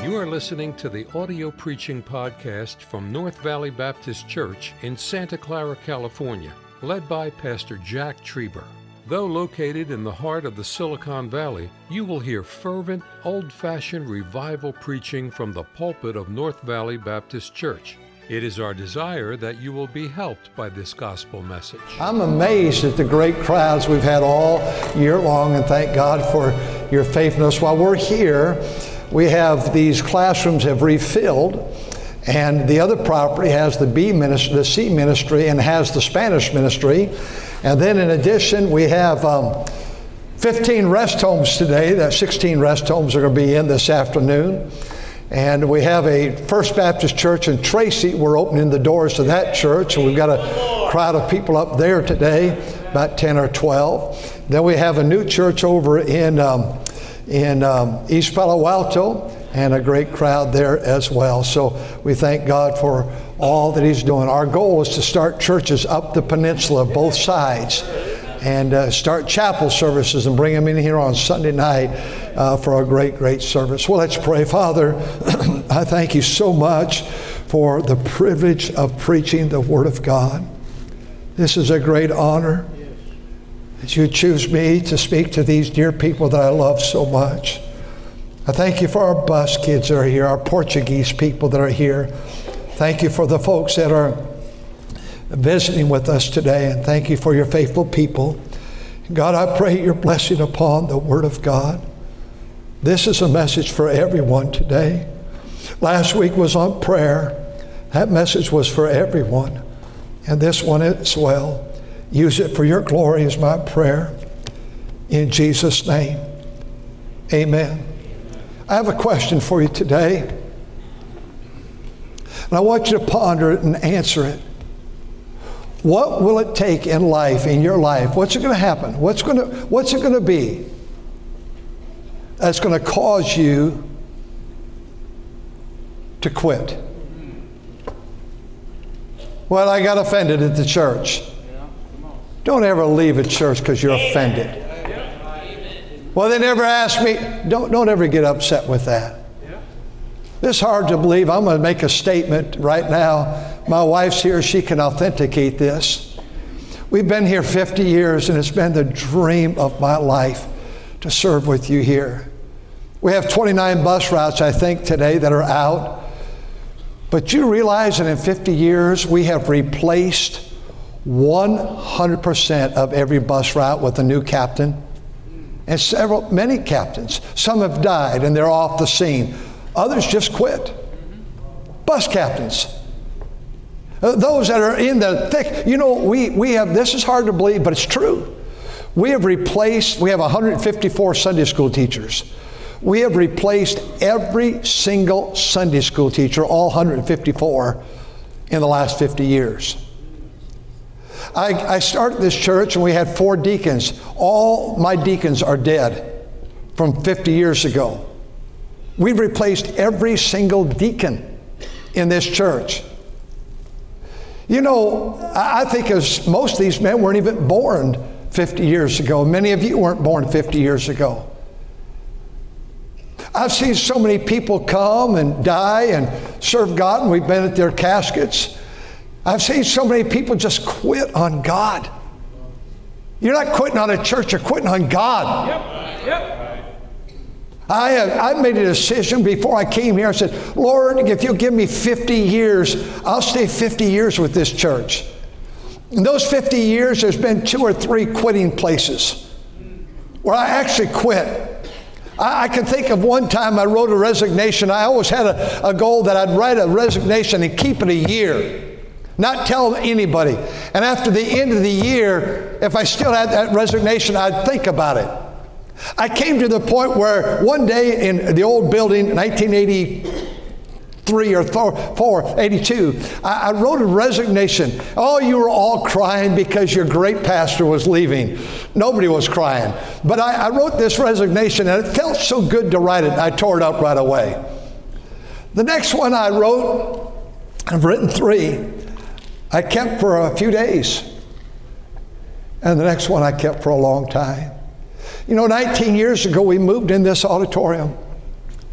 You are listening to the audio preaching podcast from North Valley Baptist Church in Santa Clara, California, led by Pastor Jack Trieber. Though located in the heart of the Silicon Valley, you will hear fervent, old-fashioned revival preaching from the pulpit of North Valley Baptist Church. It is our desire that you will be helped by this gospel message. I'm amazed at the great crowds we've had all year long, and thank God for your faithfulness. While we're here, we have these classrooms have refilled, and the other property has the C ministry, and has the Spanish ministry. And then in addition, we have 15 rest homes today. That 16 rest homes are going to be in this afternoon. And we have a First Baptist Church in Tracy. We're opening the doors to that church, and we've got a crowd of people up there today, about 10 or 12. Then we have a new church over in East Palo Alto, and a great crowd there as well. So we thank God for all that He's doing. Our goal is to start churches up the peninsula, both sides, and start chapel services and bring them in here on Sunday night for a great service. Well, let's pray. Father, I thank You so much for the privilege of preaching the Word of God. This is a great honor that You choose me to speak to these dear people that I love so much. I thank You for our bus kids that are here, our Portuguese people that are here. Thank You for the folks that are visiting with us today, and thank You for Your faithful people. God, I pray Your blessing upon the Word of God. This is a message for everyone today. Last week was on prayer. That message was for everyone, and this one as well. Use it for Your glory is my prayer. In Jesus' name, amen. I have a question for you today, and I want you to ponder it and answer it. What will it take in life, in your life? What's it going to happen? What's it going to be that's going to cause you to quit? Well, I got offended at the church. Don't ever leave a church because you're offended. Well, they never asked me. Don't ever get upset with that. It's hard to believe. I'm going to make a statement right now. My wife's here. She can authenticate this. We've been here 50 years, and it's been the dream of my life to serve with you here. We have 29 bus routes, I think, today that are out. But you realize that in 50 years, we have replaced 100% of every bus route with a new captain. And many captains. Some have died, and they're off the scene. Others just quit. Bus captains. Those that are in the thick, we have, this is hard to believe, but it's true. We have 154 Sunday school teachers. We have replaced every single Sunday school teacher, all 154, in the last 50 years. I started this church and we had 4 deacons. All my deacons are dead from 50 years ago. We've replaced every single deacon in this church. I think as most of these men weren't even born 50 years ago. Many of you weren't born 50 years ago. I've seen so many people come and die and serve God, and we've been at their caskets. I've seen so many people just quit on God. You're not quitting on a church, you're quitting on God. Yep. I made a decision before I came here. I said, Lord, if you'll give me 50 years, I'll stay 50 years with this church. In those 50 years, there's been 2 or 3 quitting places where I actually quit. I can think of one time I wrote a resignation. I always had a goal that I'd write a resignation and keep it a year, not tell anybody. And after the end of the year, if I still had that resignation, I'd think about it. I came to the point where one day in the old building, 1983 or 82, I wrote a resignation. Oh, you were all crying because your great pastor was leaving. Nobody was crying. But I wrote this resignation, and it felt so good to write it, I tore it up right away. The next one I wrote, I've written 3, I kept for a few days. And the next one I kept for a long time. 19 years ago, we moved in this auditorium.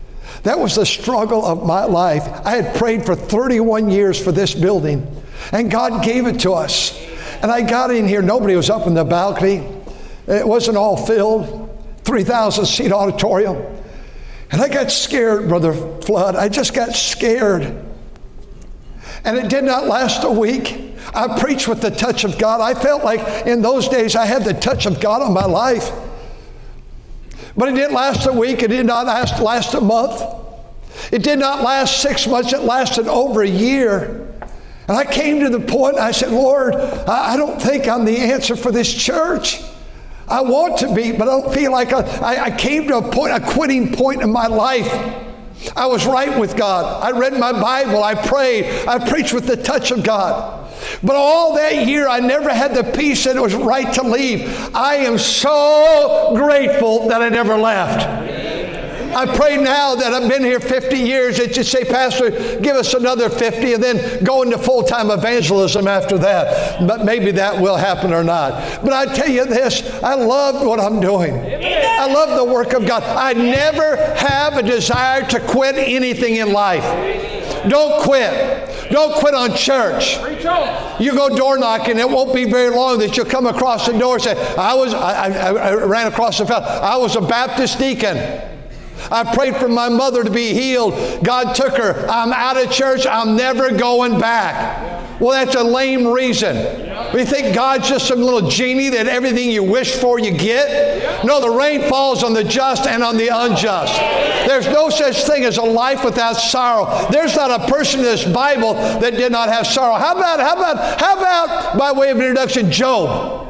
That was the struggle of my life. I had prayed for 31 years for this building, and God gave it to us. And I got in here. Nobody was up in the balcony. It wasn't all filled. 3,000-seat auditorium. And I got scared, Brother Flood. I just got scared. And it did not last a week. I preached with the touch of God. I felt like in those days I had the touch of God on my life. But it didn't last a week. It did not last a month. It did not last 6 months. It lasted over a year. And I came to the point, I said, Lord, I don't think I'm the answer for this church. I want to be, but I don't feel like I came to a quitting point in my life. I was right with God. I read my Bible. I prayed. I preached with the touch of God. But all that year, I never had the peace that it was right to leave. I am so grateful that I never left. I pray now that I've been here 50 years that you say, Pastor, give us another 50 and then go into full-time evangelism after that. But maybe that will happen or not. But I tell you this, I love what I'm doing. I love the work of God. I never have a desire to quit anything in life. Don't quit. Don't quit on church. You go door knocking, it won't be very long that you'll come across the door and say, I ran across the fellow. I was a Baptist deacon. I prayed for my mother to be healed. God took her. I'm out of church. I'm never going back. Well, that's a lame reason. We think God's just some little genie that everything you wish for you get. No, the rain falls on the just and on the unjust. There's no such thing as a life without sorrow. There's not a person in this Bible that did not have sorrow. How about by way of introduction, Job?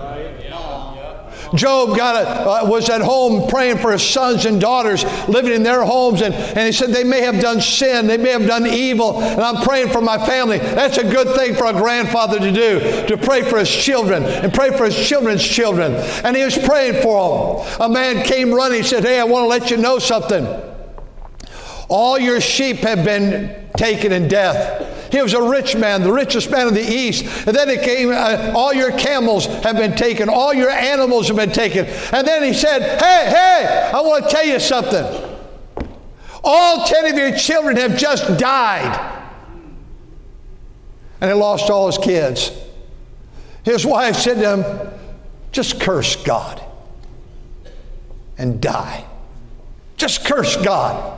Job was at home praying for his sons and daughters living in their homes, and he said they may have done sin, they may have done evil, and I'm praying for my family. That's a good thing for a grandfather to do, to pray for his children and pray for his children's children. And he was praying for them. A man came running. He said, hey, I want to let you know something. All your sheep have been taken in death. He was a rich man, the richest man in the East. And then it came, all your camels have been taken. All your animals have been taken. And then he said, hey, I want to tell you something. All 10 of your children have just died. And he lost all his kids. His wife said to him, just curse God and die. Just curse God.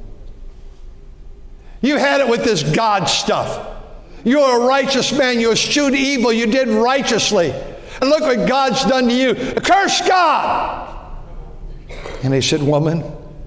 You had it with this God stuff. You're a righteous man. You eschewed evil. You did righteously. And look what God's done to you. Curse God. And he said, woman,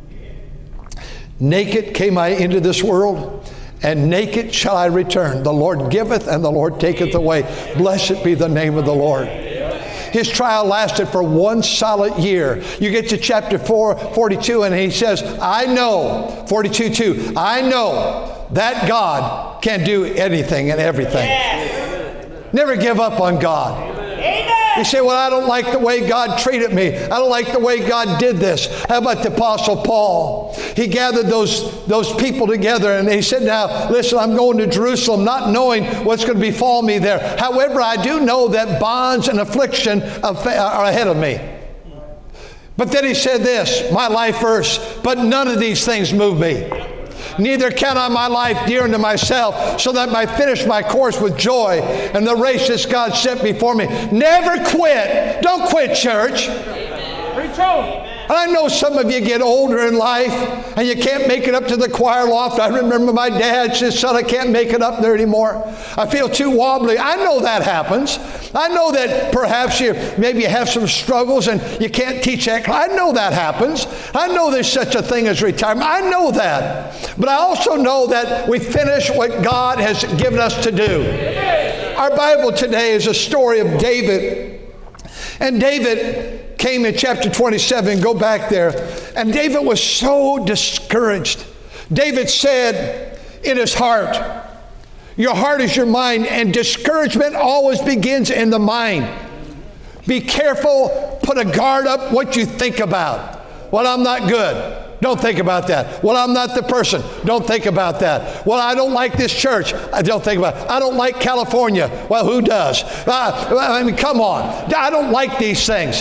naked came I into this world, and naked shall I return. The Lord giveth, and the Lord taketh away. Blessed be the name of the Lord. His trial lasted for 1 solid year. You get to chapter 42, and he says, I know, 42:2, I know that God can do anything and everything. Yes. Never give up on God. Amen. You say, well, I don't like the way God treated me. I don't like the way God did this. How about the Apostle Paul? He gathered those people together, and he said, now, listen, I'm going to Jerusalem not knowing what's going to befall me there. However, I do know that bonds and affliction are ahead of me. But then he said this, my life verse, but none of these things move me. Neither count I my life dear unto myself, so that I might finish my course with joy and the race that God set before me. Never quit. Don't quit, church. Preach on. And I know some of you get older in life and you can't make it up to the choir loft. I remember my dad said, son, I can't make it up there anymore. I feel too wobbly. I know that happens. I know that perhaps you maybe have some struggles and you can't teach that. I know that happens. I know there's such a thing as retirement. I know that. But I also know that we finish what God has given us to do. Our Bible today is a story of David. And David came in chapter 27, go back there, and David was so discouraged. David said in his heart, your heart is your mind, and discouragement always begins in the mind. Be careful, put a guard up what you think about. Well, I'm not good. Don't think about that. Well, I'm not the person. Don't think about that. Well, I don't like this church. I don't think about it. I don't like California. Well, who does? I mean, come on. I don't like these things.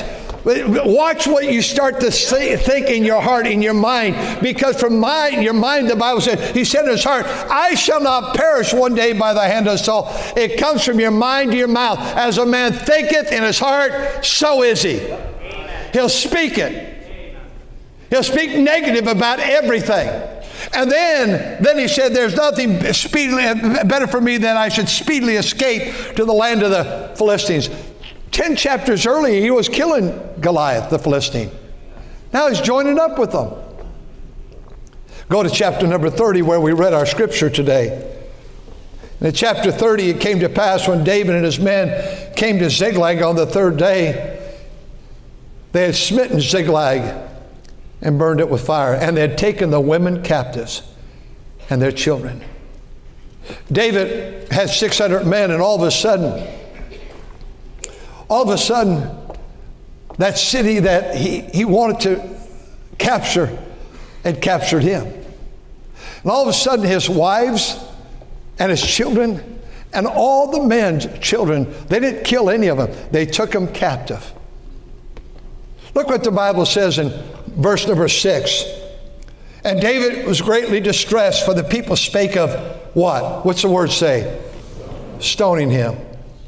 Watch what you start to think in your heart, in your mind. Because from your mind, the Bible said, he said in his heart, I shall not perish one day by the hand of Saul. It comes from your mind to your mouth. As a man thinketh in his heart, so is he. Amen. He'll speak it. Amen. He'll speak negative about everything. And then he said, there's nothing better for me than I should speedily escape to the land of the Philistines. 10 chapters earlier, he was killing Goliath, the Philistine. Now he's joining up with them. Go to chapter number 30 where we read our scripture today. In chapter 30, it came to pass when David and his men came to Ziklag on the third day, they had smitten Ziklag and burned it with fire. And they had taken the women captives and their children. David had 600 men, and all of a sudden, that city that he wanted to capture had captured him. And all of a sudden, his wives and his children and all the men's children, they didn't kill any of them. They took them captive. Look what the Bible says in verse number 6. And David was greatly distressed, for the people spake of what? What's the word say? Stoning him.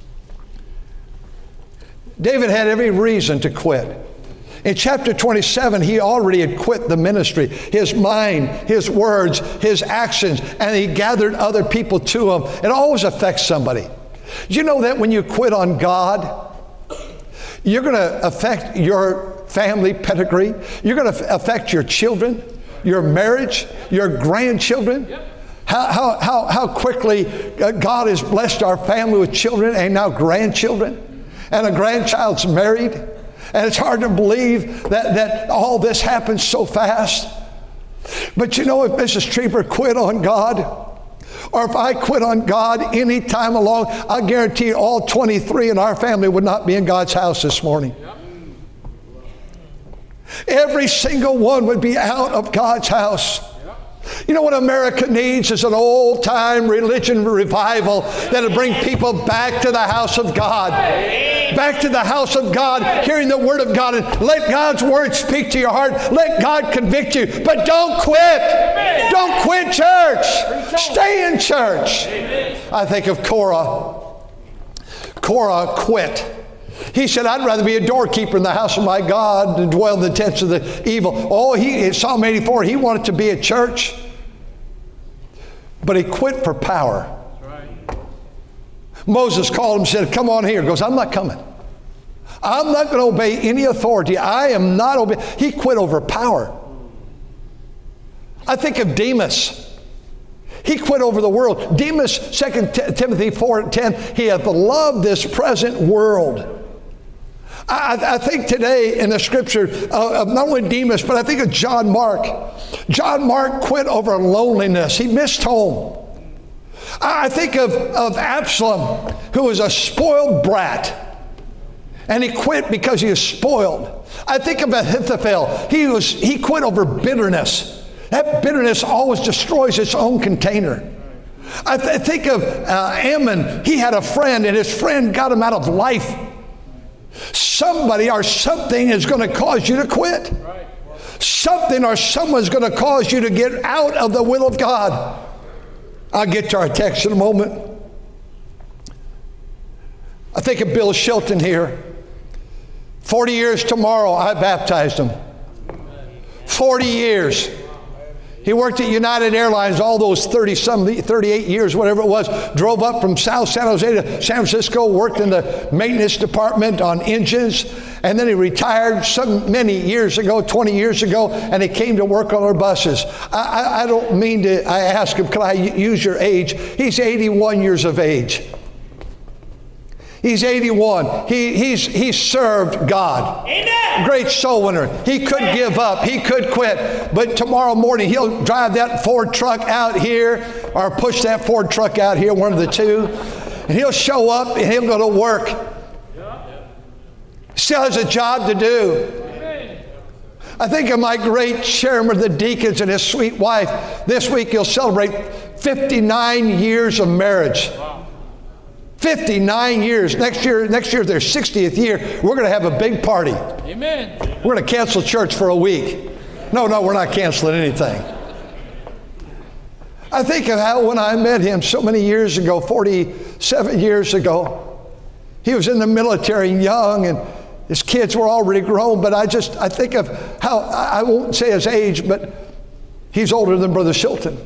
David had every reason to quit. In chapter 27, he already had quit the ministry. His mind, his words, his actions, and he gathered other people to him. It always affects somebody. You know that when you quit on God, you're going to affect your family pedigree. You're going to affect your children, your marriage, your grandchildren. How quickly God has blessed our family with children and now grandchildren. And a grandchild's married. And it's hard to believe that all this happens so fast. But you know, if Mrs. Trieber quit on God, or if I quit on God any time along, I guarantee all 23 in our family would not be in God's house this morning. Every single one would be out of God's house. You know what America needs is an old-time religion revival that'll bring people back to the house of God. Back to the house of God, hearing the Word of God, and let God's Word speak to your heart. Let God convict you. But don't quit. Don't quit church. Stay in church. I think of Korah. Korah quit. He said, I'd rather be a doorkeeper in the house of my God than dwell in the tents of the evil. Oh, in Psalm 84, he wanted to be a church. But he quit for power. Moses called him and said, come on here. He goes, I'm not coming. I'm not going to obey any authority. I am not obeying. He quit over power. I think of Demas. He quit over the world. Demas, 2 Timothy 4:10, he hath loved this present world. I think today in the scripture of not only Demas, but I think of John Mark. John Mark quit over loneliness. He missed home. I think of Absalom, who was a spoiled brat. And he quit because he was spoiled. I think of Ahithophel. He quit over bitterness. That bitterness always destroys its own container. I think of Ammon. He had a friend, and his friend got him out of life. Somebody or something is going to cause you to quit. Something or someone's going to cause you to get out of the will of God. I'll get to our text in a moment. I think of Bill Shilton here. 40 years tomorrow, I baptized him. 40 years. He worked at United Airlines all those 38 years, whatever it was. Drove up from South San Jose to San Francisco, worked in the maintenance department on engines, and then he retired many years ago, 20 years ago, and he came to work on our buses. I don't mean to, I asked him, can I use your age? He's 81 years of age. He's 81. He served God. Amen. Great soul winner. He could give up. He could quit. But tomorrow morning, he'll drive that Ford truck out here or push that Ford truck out here, one of the two. And he'll show up and he'll go to work. Still has a job to do. I think of my great chairman of the deacons and his sweet wife. This week he'll celebrate 59 years of marriage. 59 years. Next year, their 60th year, we're going to have a big party. Amen. We're going to cancel church for a week. No, we're not canceling anything. I think of how when I met him so many years ago, 47 years ago, he was in the military young, and his kids were already grown, but I think of how, I won't say his age, but he's older than Brother Shilton.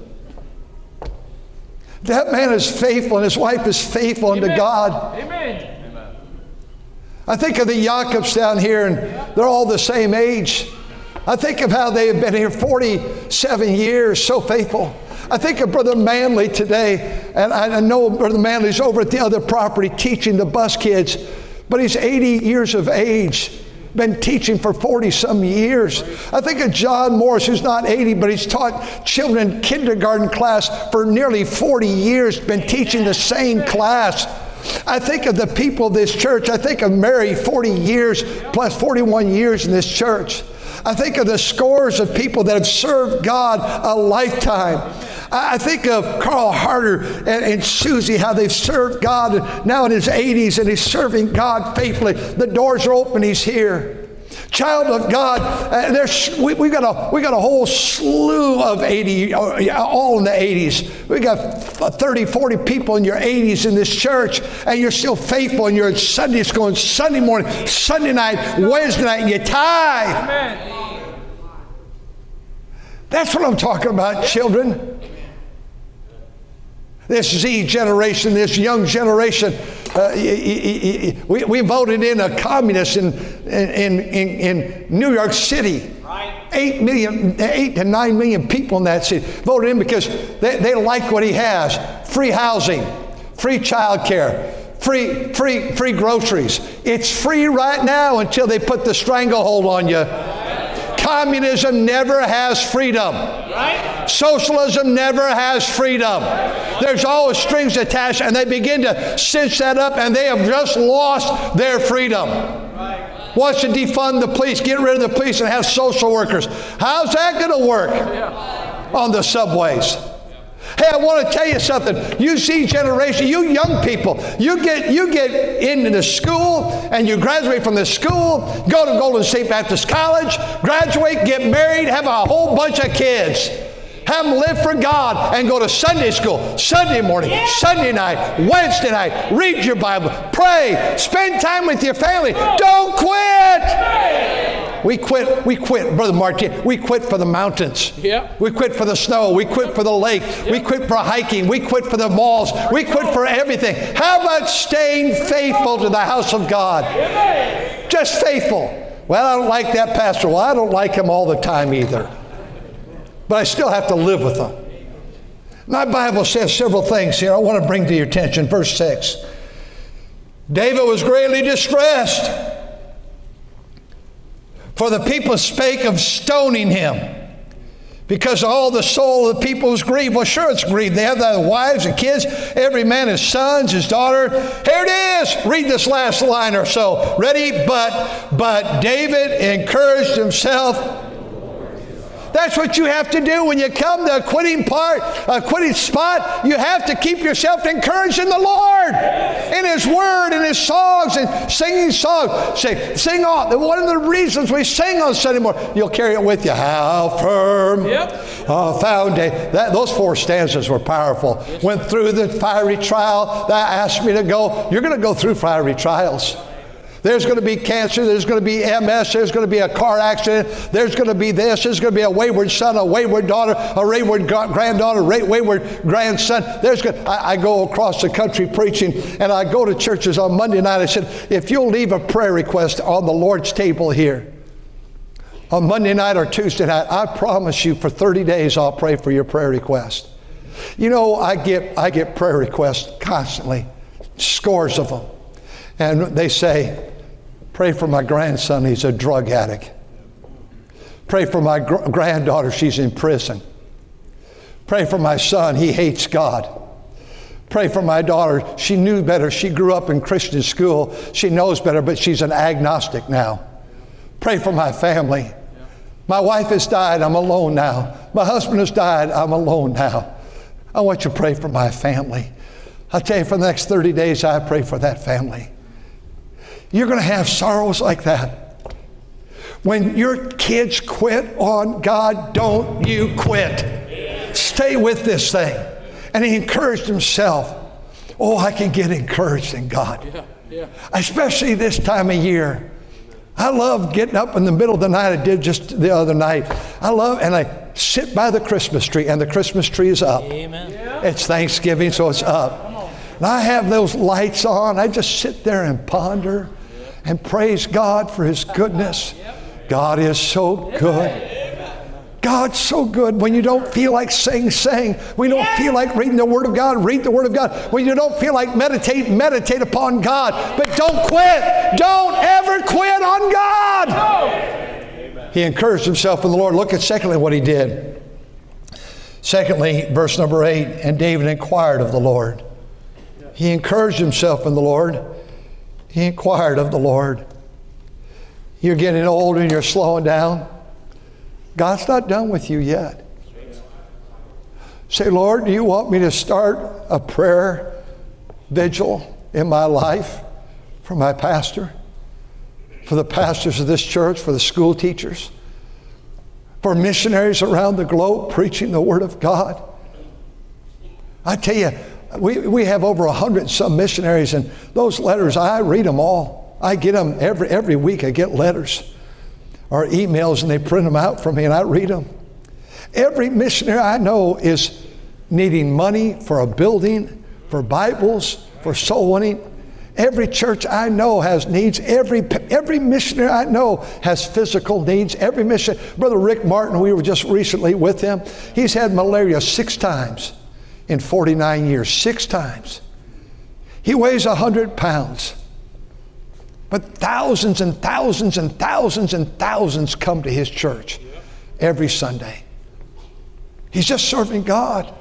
That man is faithful, and his wife is faithful unto God. Amen. I think of the Jacobs down here, and they're all the same age. I think of how they have been here 47 years, so faithful. I think of Brother Manley today, and I know Brother Manley's over at the other property teaching the bus kids, but he's 80 years of age, been teaching for 40-some years. I think of John Morris, who's not 80, but he's taught children in kindergarten class for nearly 40 years, been teaching the same class. I think of the people of this church. I think of Mary, 40 years plus 41 years in this church. I think of the scores of people that have served God a lifetime. I think of Carl Harder and Susie, how they've served God now in his 80s, and he's serving God faithfully. The doors are open, he's here. Child of God, we got a whole slew of 80, all in the 80s. We got 30, 40 people in your 80s in this church, and you're still faithful, and you're at Sunday school, and Sunday morning, Sunday night, Wednesday night, and you tithe. Amen. That's what I'm talking about, children. This Z generation, this young generation, we voted in a communist in New York City. 8 to 9 million people in that city voted in because they like what he has. Free housing, free child care, free groceries. It's free right now until they put the stranglehold on you. Communism never has freedom. Right. Socialism never has freedom. There's always strings attached, and they begin to cinch that up, and they have just lost their freedom. Right. Wants to defund the police, get rid of the police, and have social workers. How's that going to work on the subways? Hey, I want to tell you something. You see generation, you young people, you get into the school and you graduate from the school, go to Golden State Baptist College, graduate, get married, have a whole bunch of kids. Have them live for God and go to Sunday school, Sunday morning, Sunday night, Wednesday night, read your Bible, pray, spend time with your family. Don't quit. We quit, Brother Martin. We quit for the mountains. Yeah. We quit for the snow. We quit for the lake. We quit for hiking. We quit for the malls. We quit for everything. How about staying faithful to the house of God? Just faithful. Well, I don't like that pastor. Well, I don't like him all the time either. But I still have to live with them. My Bible says several things here I want to bring to your attention. Verse 6. David was greatly distressed, for the people spake of stoning him, because all the soul of the people was grieved. Well, sure it's grieved. They have their wives and kids, every man his sons, his daughter. Here it is. Read this last line or so. Ready? But David encouraged himself. That's what you have to do when you come to a quitting spot. You have to keep yourself encouraged in the Lord, in His Word, in His songs, and singing songs. Sing on. One of the reasons we sing on Sunday morning, you'll carry it with you. How firm a foundation. Those 4 stanzas were powerful. Went through the fiery trial that asked me to go. You're going to go through fiery trials. There's going to be cancer, there's going to be MS, there's going to be a car accident, there's going to be this, there's going to be a wayward son, a wayward daughter, a wayward granddaughter, a wayward grandson. I go across the country preaching, and I go to churches on Monday night. I said, if you'll leave a prayer request on the Lord's table here, on Monday night or Tuesday night, I promise you for 30 days I'll pray for your prayer request. You know, I get prayer requests constantly, scores of them. And they say, pray for my grandson, he's a drug addict. Pray for my granddaughter, she's in prison. Pray for my son, he hates God. Pray for my daughter, she knew better, she grew up in Christian school, she knows better, but she's an agnostic now. Pray for my family. My wife has died, I'm alone now. My husband has died, I'm alone now. I want you to pray for my family. I'll tell you, for the next 30 days, I pray for that family. You're going to have sorrows like that. When your kids quit on God, don't you quit. Stay with this thing. And he encouraged himself. Oh, I can get encouraged in God. Especially this time of year. I love getting up in the middle of the night. I did just the other night. And I sit by the Christmas tree, and the Christmas tree is up. Amen. It's Thanksgiving, so it's up. And I have those lights on. I just sit there and ponder and praise God for his goodness. God is so good. God's so good. When you don't feel like sing. When you don't feel like reading the Word of God, read the Word of God. When you don't feel like meditate upon God. But don't quit. Don't ever quit on God. He encouraged himself in the Lord. Look at secondly what he did. Secondly, verse number 8, and David inquired of the Lord. He encouraged himself in the Lord. He inquired of the Lord. You're getting older and you're slowing down. God's not done with you yet. Say, Lord, do you want me to start a prayer vigil in my life for my pastor, for the pastors of this church, for the school teachers, for missionaries around the globe preaching the Word of God? I tell you, we have over 100 and some missionaries, and those letters, I read them all. I get them every week. I get letters or emails, and they print them out for me, and I read them. Every missionary I know is needing money for a building, for Bibles, for soul winning. Every church I know has needs. Every missionary I know has physical needs. Every missionary. Brother Rick Martin, we were just recently with him. He's had malaria 6 times in 49 years. 6 times. He weighs 100 pounds. But thousands and thousands and thousands and thousands come to his church every Sunday. He's just serving God.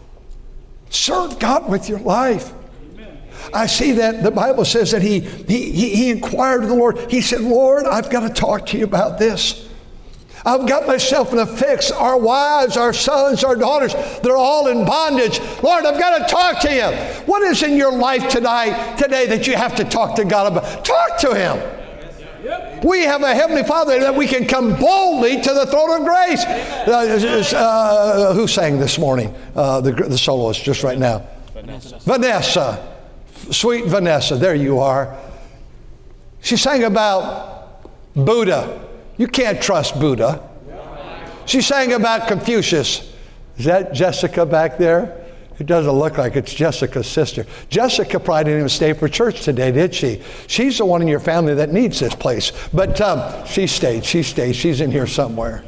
Serve God with your life. I see that the Bible says that he inquired of the Lord. He said, Lord, I've got to talk to you about this. I've got myself in a fix. Our wives, our sons, our daughters, they're all in bondage. Lord, I've got to talk to you. What is in your life today that you have to talk to God about? Talk to him. We have a Heavenly Father that we can come boldly to the throne of grace. Who sang this morning? The soloist just right now. Vanessa. Sweet Vanessa. There you are. She sang about Buddha. You can't trust Buddha. She sang about Confucius. Is that Jessica back there? It doesn't look like it's Jessica's sister. Jessica probably didn't even stay for church today, did she? She's the one in your family that needs this place. But she stayed. She's in here somewhere.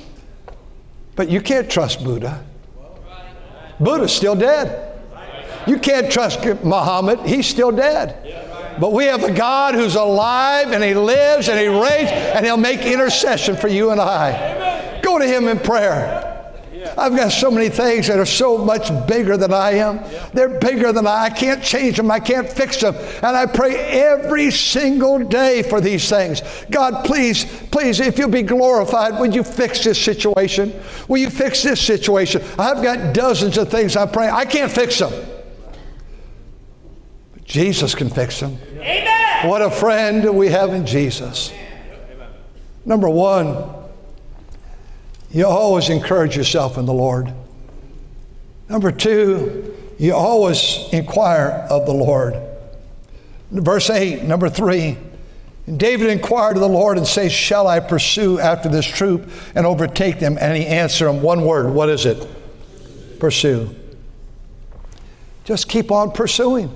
But you can't trust Buddha. Buddha's still dead. You can't trust Muhammad. He's still dead. But we have a God who's alive, and he lives, and he reigns, and he'll make intercession for you and I. Go to him in prayer. I've got so many things that are so much bigger than I am. They're bigger than I can't change them. I can't fix them. And I pray every single day for these things. God, please, if you'll be glorified, would you fix this situation? Will you fix this situation? I've got dozens of things I'm praying. I can't fix them. Jesus can fix them. Amen. What a friend we have in Jesus. Number 1, you always encourage yourself in the Lord. Number 2, you always inquire of the Lord. Verse 8, number 3, David inquired of the Lord and said, shall I pursue after this troop and overtake them? And he answered him, one word. What is it? Pursue. Just keep on pursuing.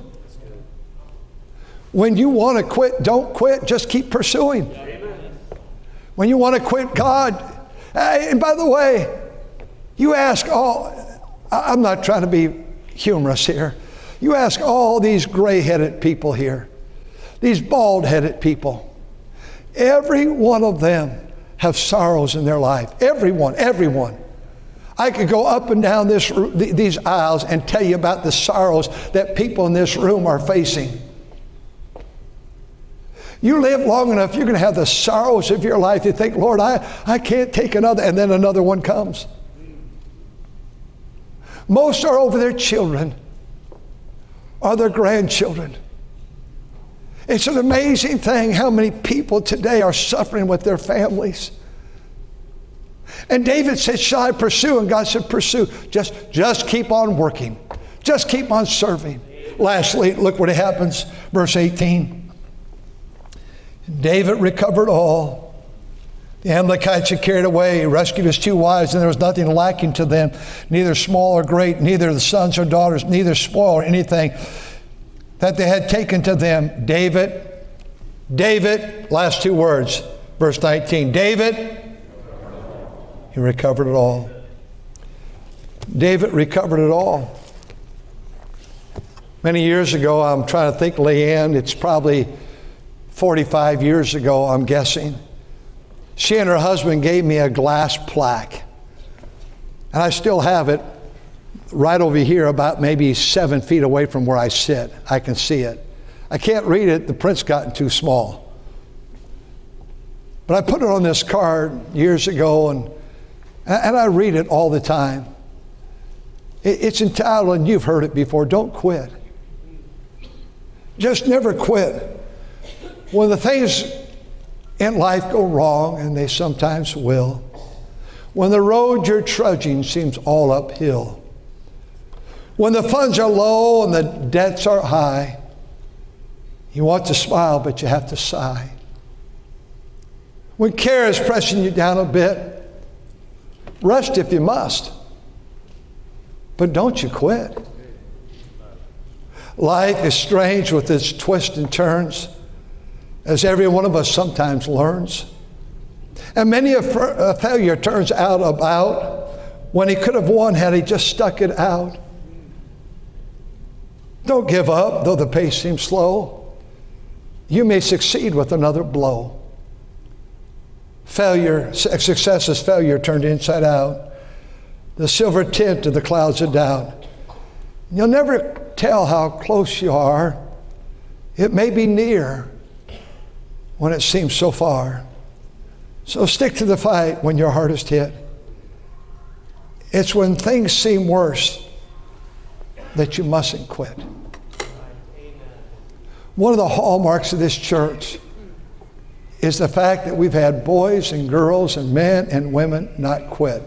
When you want to quit, don't quit. Just keep pursuing. When you want to quit God, hey, and by the way, you ask I'm not trying to be humorous here. You ask all these gray-headed people here, these bald-headed people, every one of them have sorrows in their life. Everyone. I could go up and down these aisles and tell you about the sorrows that people in this room are facing. You live long enough, you're going to have the sorrows of your life. You think, Lord, I can't take another, and then another one comes. Most are over their children. or their grandchildren. It's an amazing thing how many people today are suffering with their families. And David said, shall I pursue? And God said, pursue. Just keep on working. Just keep on serving. Lastly, look what happens. Verse 18. David recovered all. The Amalekites had carried away. He rescued his 2 wives, and there was nothing lacking to them, neither small or great, neither the sons or daughters, neither spoil or anything that they had taken to them. David, last 2 words, verse 19. David, he recovered it all. David recovered it all. Many years ago, I'm trying to think, Leanne, it's probably 45 years ago, I'm guessing. She and her husband gave me a glass plaque. And I still have it right over here, about maybe 7 feet away from where I sit. I can see it. I can't read it. The print's gotten too small. But I put it on this card years ago, and I read it all the time. It's entitled, and you've heard it before, don't quit. Just never quit. When the things in life go wrong, and they sometimes will, when the road you're trudging seems all uphill, when the funds are low and the debts are high, you want to smile, but you have to sigh. When care is pressing you down a bit, rest if you must, but don't you quit. Life is strange with its twists and turns, as every one of us sometimes learns. And many a failure turns out about when he could have won had he just stuck it out. Don't give up, though the pace seems slow. You may succeed with another blow. Success is failure turned inside out. The silver tint of the clouds of doubt. You'll never tell how close you are. It may be near when it seems so far. So stick to the fight when you're hardest hit. It's when things seem worse that you mustn't quit. One of the hallmarks of this church is the fact that we've had boys and girls and men and women not quit.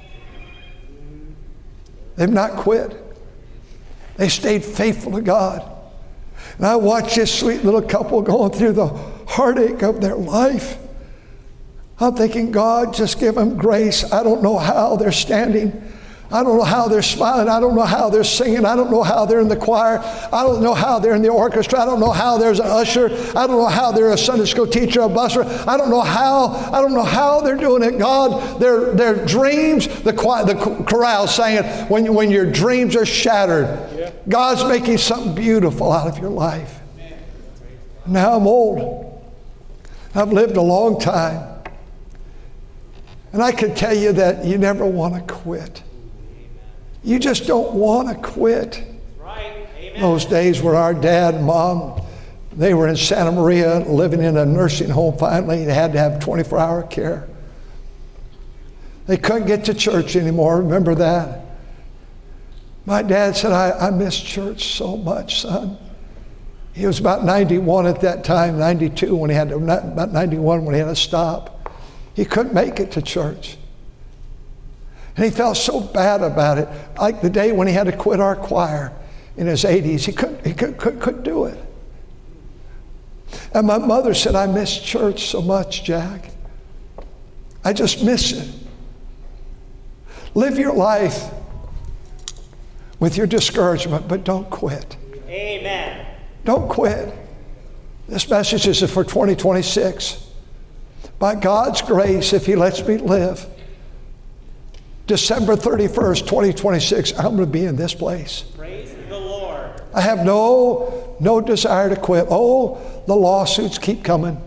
They've not quit. They stayed faithful to God. And I watched this sweet little couple going through the heartache of their life. I'm thinking, God, just give them grace. I don't know how they're standing. I don't know how they're smiling. I don't know how they're singing. I don't know how they're in the choir. I don't know how they're in the orchestra. I don't know how there's an usher. I don't know how they're a Sunday school teacher, a busser. I don't know how they're doing it. God, their dreams, the chorale saying it, when your dreams are shattered, God's making something beautiful out of your life. Now I'm old. I've lived a long time. And I can tell you that you never want to quit. You just don't want to quit. Right. Amen. Those days where our dad and mom, they were in Santa Maria living in a nursing home finally. They had to have 24-hour care. They couldn't get to church anymore. Remember that? My dad said, I miss church so much, son. He was about 91 at that time, 92 when he had to, about 91 when he had to stop. He couldn't make it to church. And he felt so bad about it. Like the day when he had to quit our choir in his 80s, he couldn't do it. And my mother said, I miss church so much, Jack. I just miss it. Live your life with your discouragement, but don't quit. Amen. Don't quit. This message is for 2026. By God's grace, if he lets me live, December 31st, 2026, I'm going to be in this place. Praise the Lord. I have no desire to quit. Oh, the lawsuits keep coming.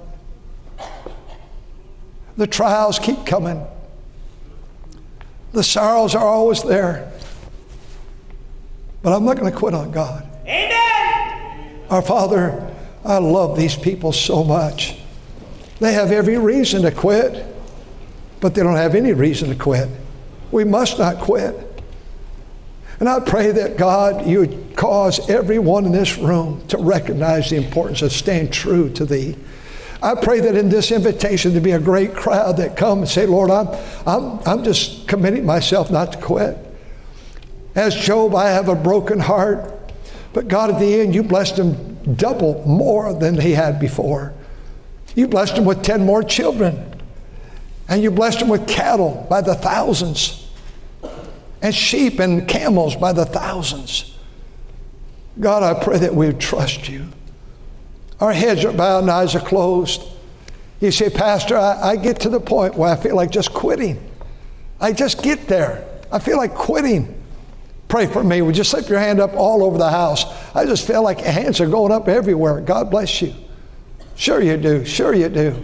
The trials keep coming. The sorrows are always there. But I'm not going to quit on God. Amen. Our Father, I love these people so much. They have every reason to quit, but they don't have any reason to quit. We must not quit. And I pray that, God, you would cause everyone in this room to recognize the importance of staying true to thee. I pray that in this invitation to be a great crowd that come and say, Lord, I'm just committing myself not to quit. As Job, I have a broken heart. But God, at the end, you blessed him double more than he had before. You blessed him with 10 more children. And you blessed him with cattle by the thousands. And sheep and camels by the thousands. God, I pray that we would trust you. Our heads are bowed and eyes are closed. You say, Pastor, I get to the point where I feel like just quitting. I just get there. I feel like quitting. Pray for me. Would you slip your hand up all over the house? I just feel like your hands are going up everywhere. God bless you. Sure you do. Sure you do.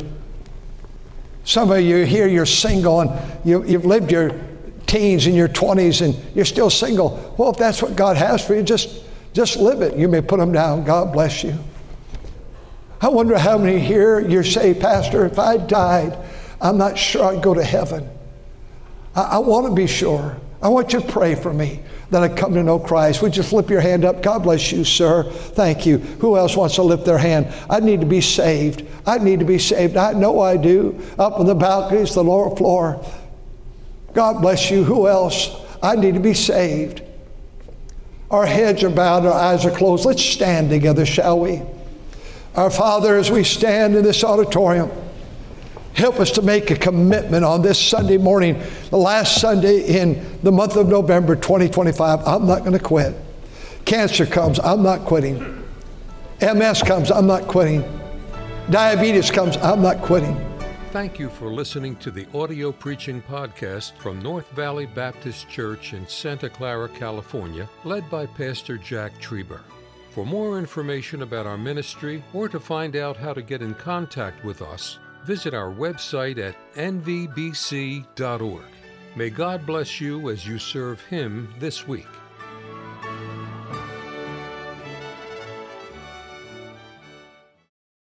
Some of you here, you're single and you've lived your teens and your 20s and you're still single. Well, if that's what God has for you, just live it. You may put them down. God bless you. I wonder how many here you say, Pastor, if I died, I'm not sure I'd go to heaven. I want to be sure. I want you to pray for me that I come to know Christ. Would you flip your hand up? God bless you, sir. Thank you. Who else wants to lift their hand? I need to be saved. I need to be saved. I know I do. Up on the balconies, the lower floor. God bless you. Who else? I need to be saved. Our heads are bowed, our eyes are closed. Let's stand together, shall we? Our Father, as we stand in this auditorium, help us to make a commitment on this Sunday morning, the last Sunday in the month of November 2025. I'm not going to quit. Cancer comes, I'm not quitting. MS comes, I'm not quitting. Diabetes comes, I'm not quitting. Thank you for listening to the audio preaching podcast from North Valley Baptist Church in Santa Clara, California, led by Pastor Jack Trieber. For more information about our ministry or to find out how to get in contact with us, visit our website at nvbc.org. May God bless you as you serve Him this week.